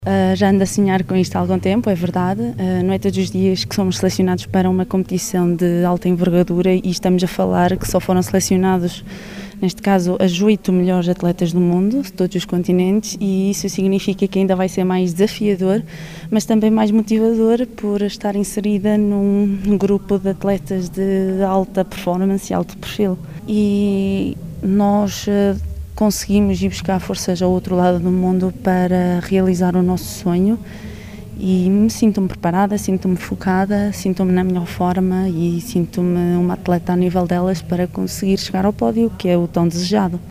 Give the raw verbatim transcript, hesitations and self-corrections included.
Uh, já ando a sonhar com isto há algum tempo, é verdade. Uh, não é todos os dias que somos selecionados para uma competição de alta envergadura e estamos a falar que só foram selecionados, neste caso, as oito melhores atletas do mundo, de todos os continentes, e isso significa que ainda vai ser mais desafiador, mas também mais motivador por estar inserida num grupo de atletas de alta performance e alto perfil. E nós uh, conseguimos ir buscar forças ao outro lado do mundo para realizar o nosso sonho e sinto-me preparada, sinto-me focada, sinto-me na melhor forma e sinto-me uma atleta a nível delas para conseguir chegar ao pódio, que é o tão desejado.